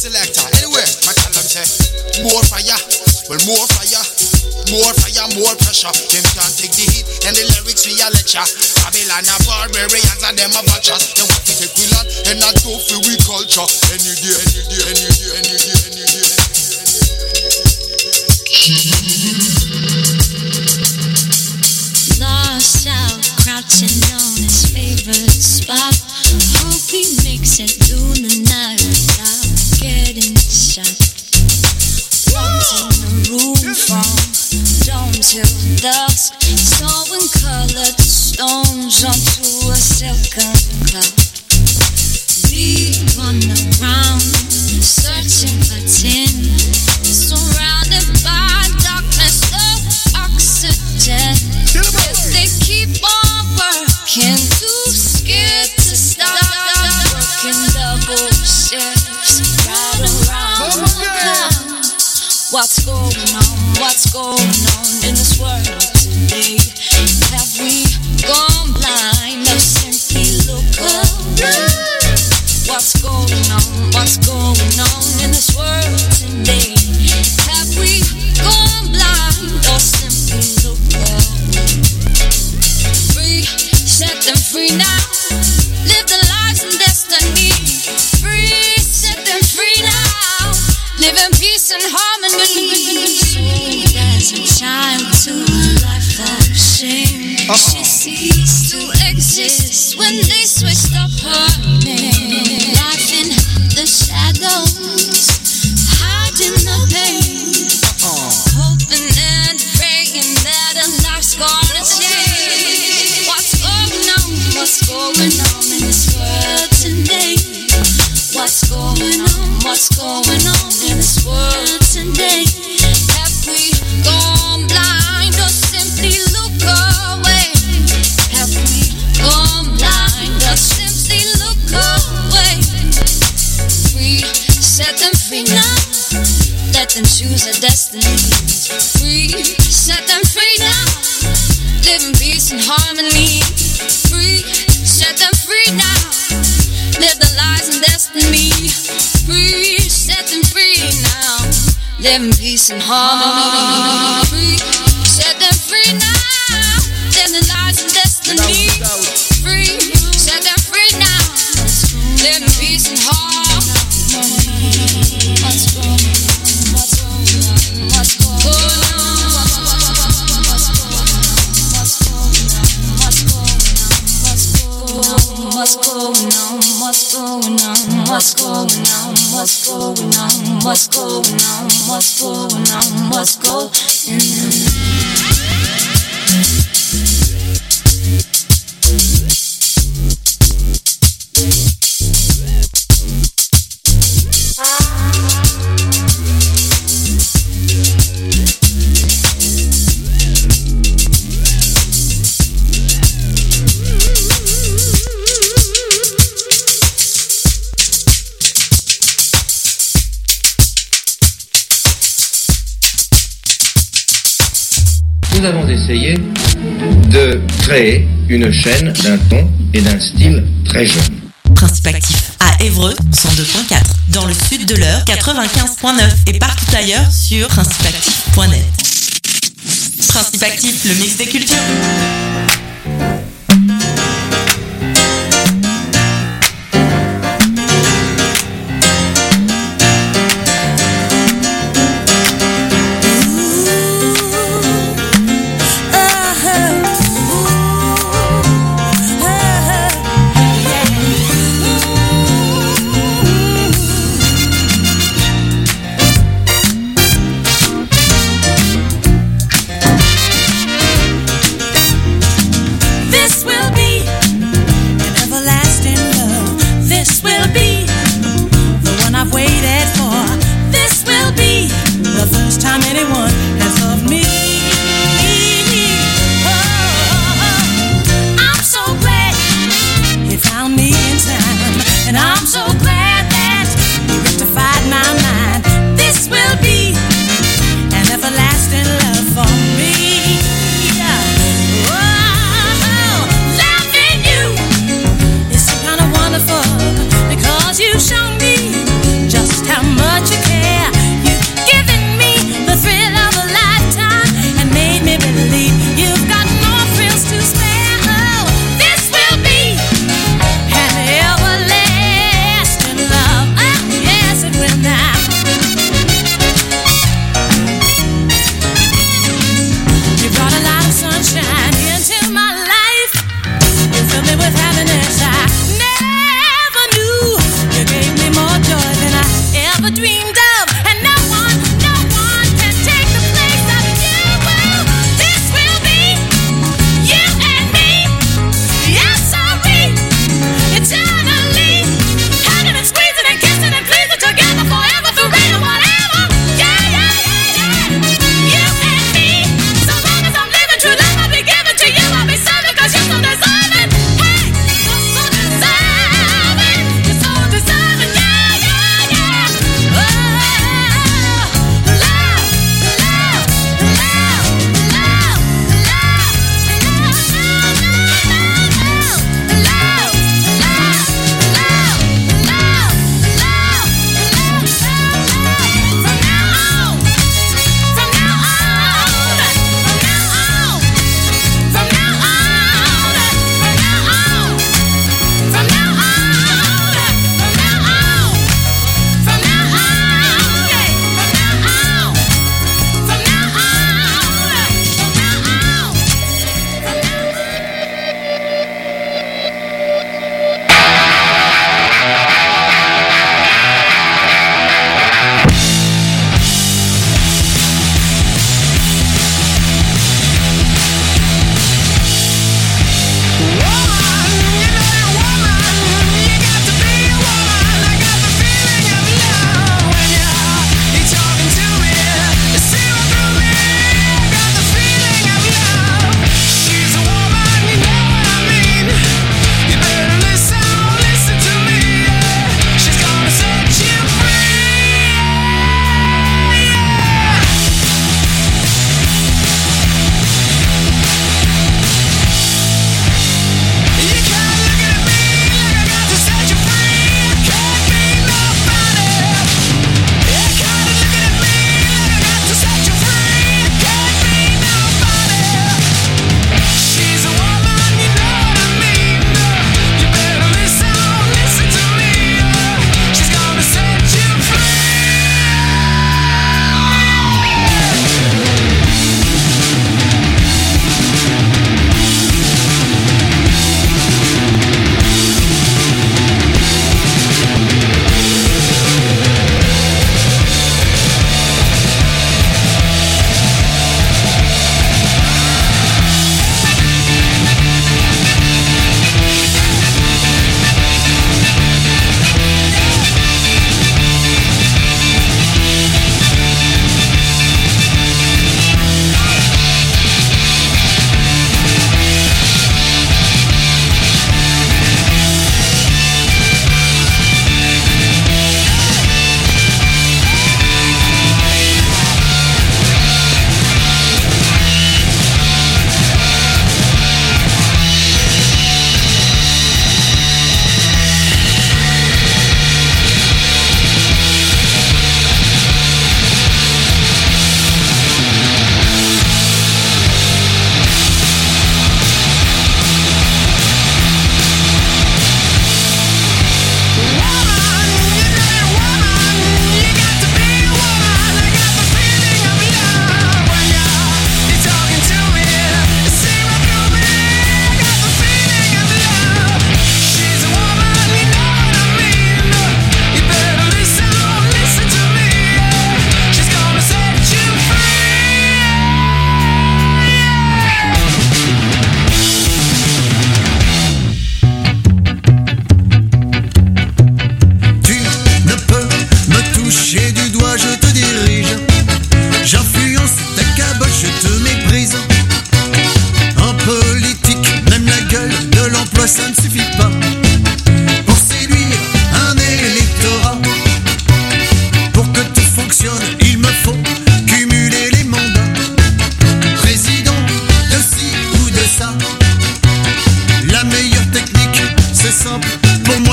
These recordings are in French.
selector. Anyway, my tell them say, more fire, well more fire. More fire, more pressure. Them can't take the heat and the lyrics we a lecture. Babylon a barbarians and them a vultures. They want to take we land and not do for we culture. Any day, any day, any day, any day, any day, Lost out, crouching on his favorite spot. Hope he makes it through the night without getting shot. Walked in the room from dawn till dusk, sewing colored stones onto a silken cloud. Deep on the ground, searching for tin, surrounded by darkness, no oxygen. If they keep on working, too scared to stop, working double shifts right around the clock. What's going on? What's going on in this world today? Have we gone blind or simply look away? What's going on? What's going on in this world today? Have we gone blind or simply look away? Free, set them free now. Live the lives and destiny. Free, set them free now. Live in peace and harmony. So doesn't shine to life of shame. She ceased to exist when they switched up her name. Life in the shadows, hiding the pain, hoping and praying that a life's gonna change. What's going on? What's going on in this world today? What's going on? What's going on in this world today? Have we gone blind or simply look away? Have we gone blind or simply look away? Free, set them free now. Let them choose their destiny. Free, set them free now. Live in peace and harmony. Free, set them free now. Live the lives and destiny. Free, set them free now. Live in peace and harmony. Free, set them free now. Live the lives and destiny. Free, set them free now. Live in peace and harmony. What's going on? What's going on? What's going on? What's going on? What's going on? What's going on? What's going on? What's going on? What's going on? What's going on? Nous avons essayé de créer une chaîne d'un ton et d'un style très jeune. Principe actif à Évreux 102.4, dans le sud de l'Eure 95.9 et partout ailleurs sur principeactif.net. Principe actif, le mix des cultures. This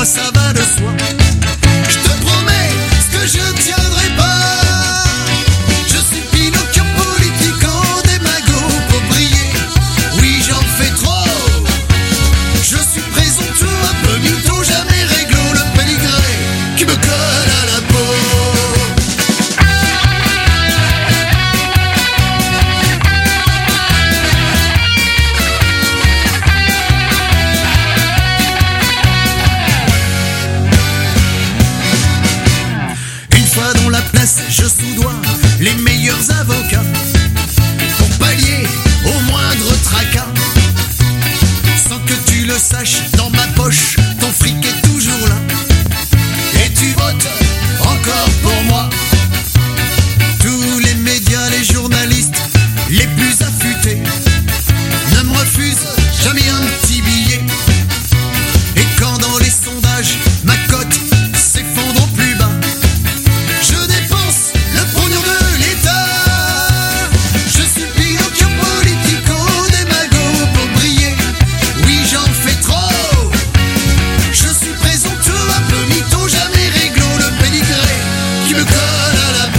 moi ça va de soi. Je te promets ce que je tiendrai pas. Je suis Pinocchio politico, démago pour briller. Oui, j'en fais trop. Je suis présomptueux, un peu mytho, jamais réglo, le pédigré qui me colle à la peau. Je soudoie les meilleurs avocats pour pallier au moindre tracas. Sans que tu le saches, dans ma poche, ton fric est toujours là. Et tu votes encore pour moi. Tous les médias, les journalistes, les plus affûtés ne me refusent jamais un petit billet. Et quand dans les sondages, ma cote s'effondre au plus bas, je dépense le pognon de l'État. Je suis Pinocchio politico, démago pour briller. Oui, j'en fais trop. Je suis présomptueux, un peu mytho, jamais réglo, le pédigré qui me colle à la peau.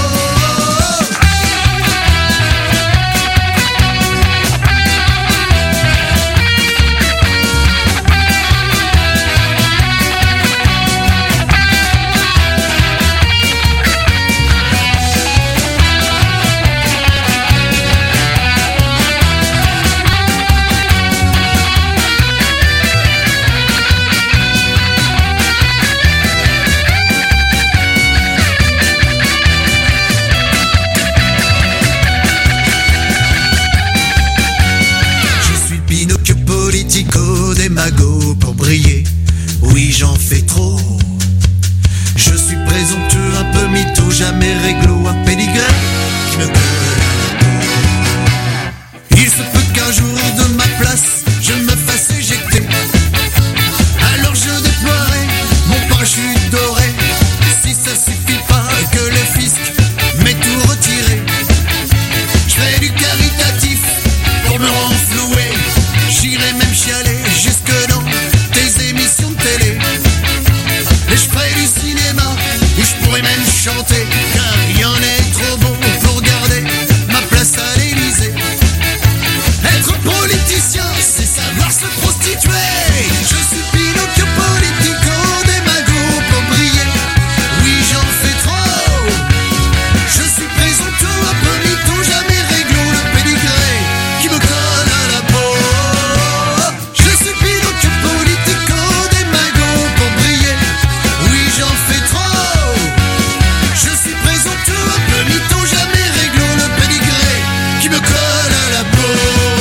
Démago pour briller, oui j'en fais trop. Je suis présomptueux, un peu mytho, jamais réglo, un pédigré qui me colle à la peau. Il se peut qu'un jour de ma place je me fasse éjecter. Alors je déploierai mon parachute doré. Si ça suffit pas que le fisc m'ait tout retiré, je ferai du caritatif pour me renflouer. J'irai même chialer jusque dans tes émissions de télé. Et je ferai du cinéma où je pourrais même chanter, car il y en est trop bon pour garder ma place à l'Élysée. Être politicien, c'est savoir se prostituer. Je suis Pinocchio politico, démago pour briller. Oui, j'en fais trop. Je suis présomptueux, un peu mytho, jamais réglo, le pédigré qui me colle à la peau. Je suis Pinocchio politico, démago pour briller. Oui, j'en fais trop. Je suis présomptueux, un peu mytho, jamais réglo, le pédigré qui me colle à la peau.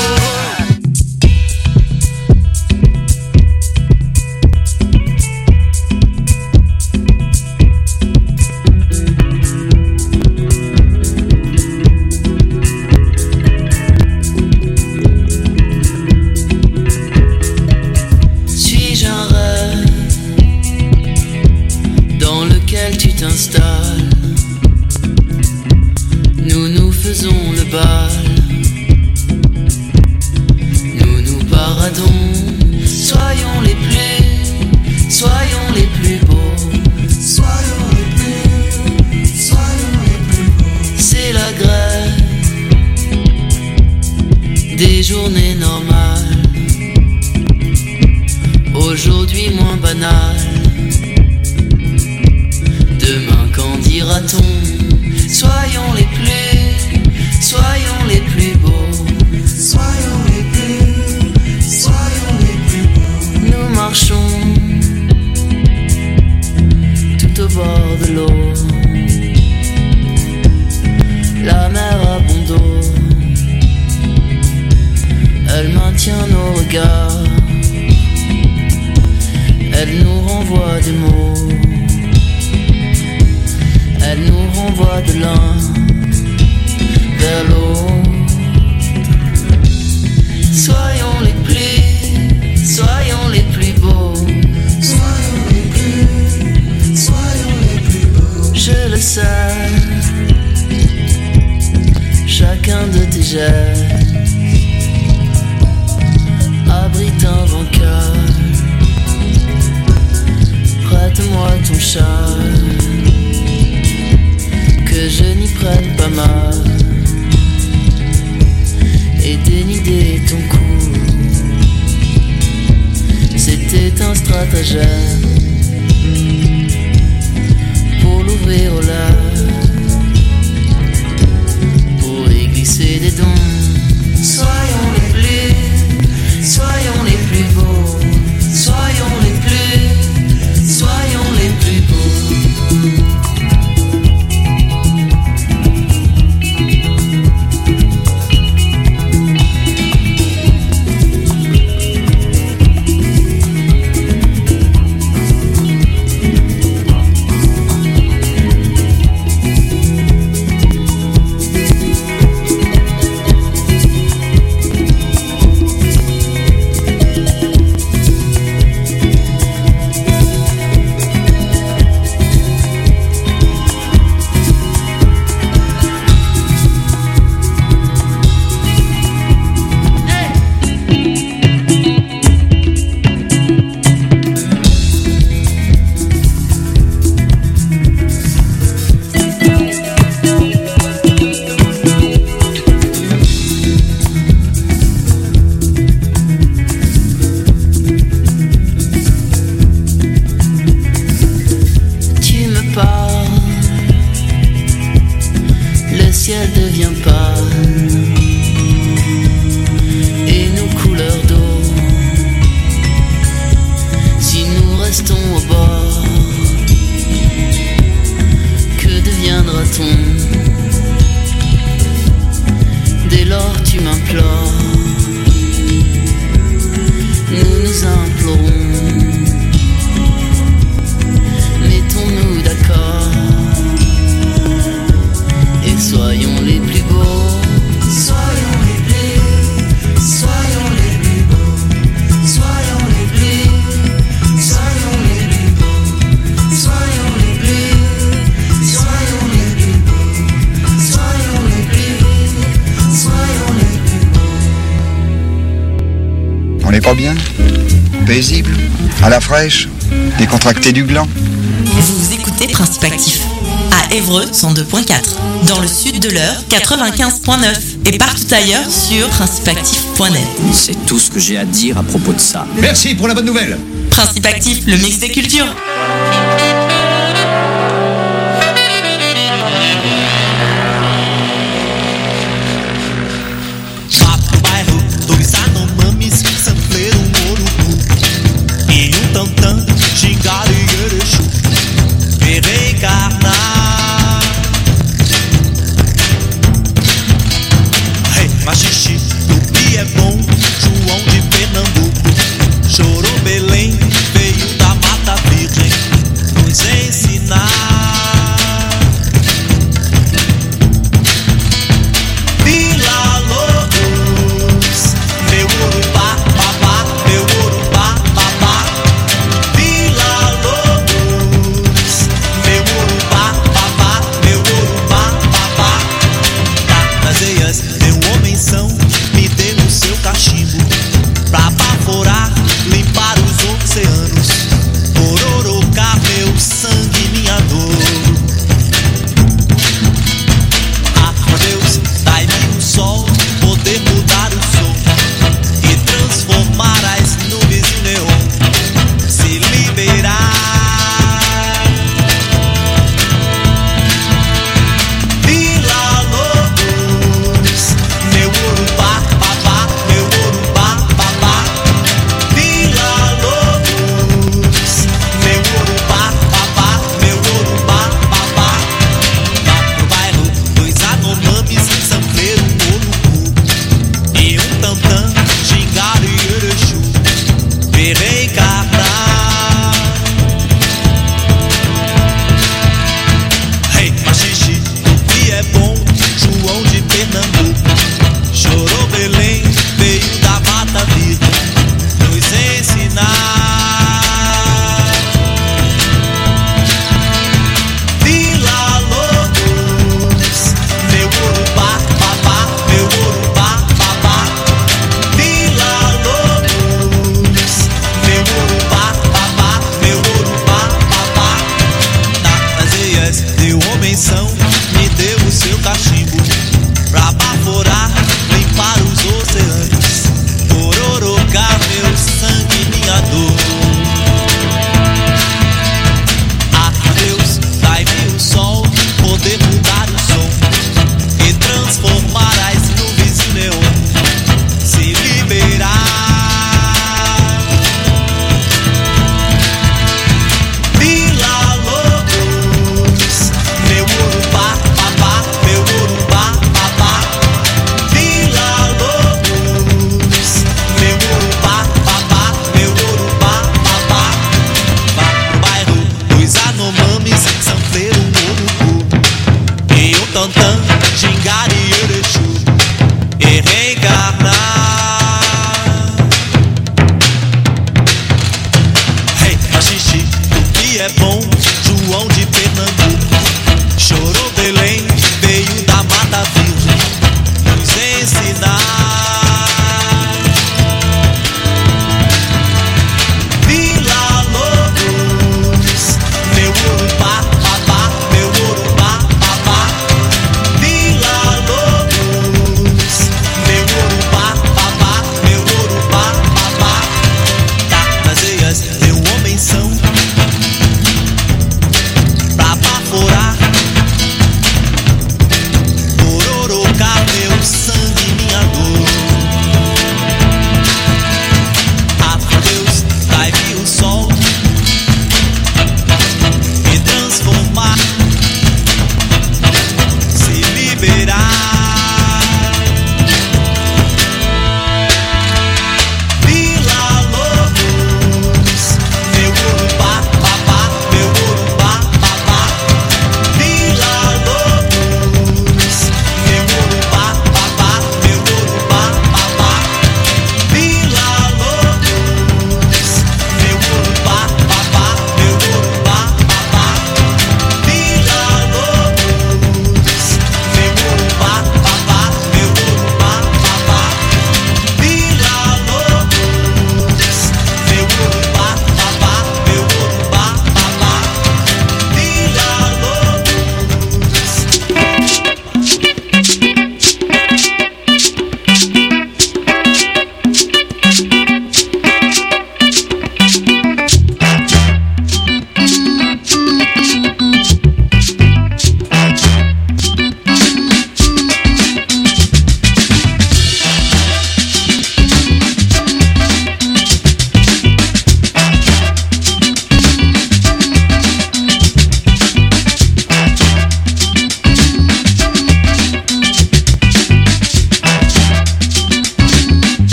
Suis-je un rêve dans lequel tu t'installes? Nous nous faisons le bal, nous nous paradons. Soyons les plus beaux, soyons les plus beaux. C'est la grève des journées normales, aujourd'hui moins banales. Demain qu'en dira-t-on? Soyons les plus beaux, soyons les plus beaux. Nous marchons tout au bord de l'eau, la mer a bon dos, elle maintient nos regards, elle nous renvoie des mots, elle nous renvoie de l'un vers l'autre. Soyons les plus beaux, soyons les plus beaux. Je le sais, chacun de tes gestes abrite un vainqueur. Prête-moi ton char, que je n'y prenne pas mal, et dénider ton cou. C'était un stratagème pour l'ouvrir au large, pour y glisser des dons. Soyons les plus beaux, soyons les plus beaux. Pas bien, paisible, à la fraîche, décontracté du gland. Vous écoutez Principe Actif à Évreux 102.4, dans le sud de l'Eure 95.9 et partout ailleurs sur principeactif.net. C'est tout ce que j'ai à dire à propos de ça. Merci pour la bonne nouvelle. Principe Actif, le mix des cultures. Gingado e Erechu, virei carnar. Hey, Machixe, Tupi é bom, João de Pernambuco, chorou Belém, veio da Mata Virgem, nos ensinar. Vila Lobos, meu Urubá, babá, meu Urubá, babá. Tem um homenzão, me dê o seu cachimbo.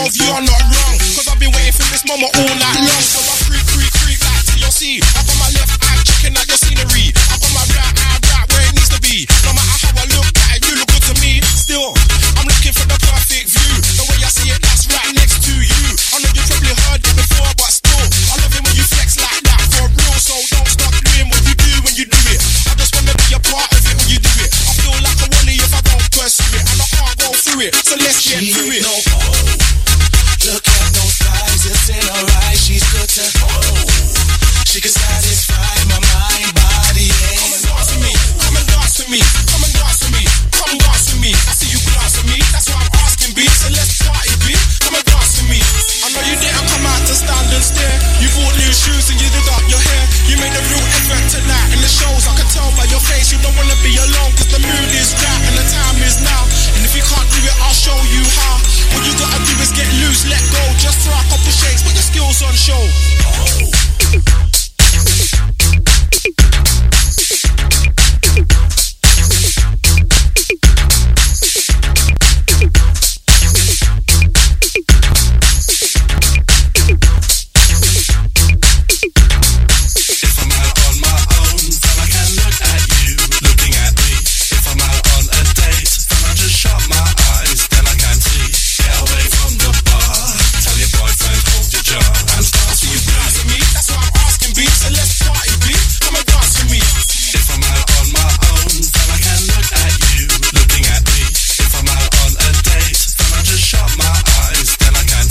of you are not wrong, cause I've been waiting for this moment all night long. So I creep like TLC. Up on my left eye, checking out your scenery. Up on my right eye, right where it needs to be. No matter how I look at it, you look good to me. Still, I'm looking for the perfect view. The way I see it, that's right next to you. I know you probably heard it before, but still, I love it when you flex like that for real. So don't stop doing what you do when you do it. I just wanna be a part of it when you do it. I feel like a Wally if I don't pursue it, and I can't go through it. So let's get through it. Look at those thighs, it's in her eyes. She's good to she can satisfy my mind, body, and come and dance with me. Come and dance with me. Come and dance with me. Come dance with me. I see you glance at me. That's why I'm asking, B. So let's party, B. Come and dance with me. I know you didn't come out to stand and stare. You bought new shoes and you did up your hair. You made a real effort tonight in the shows. I can tell by your face you don't wanna be alone, cause the mood is right and the time is now. And if you can't do it, I'll show you how. What you gotta do is get loose, let go. Just throw a couple shakes, put your skills on show.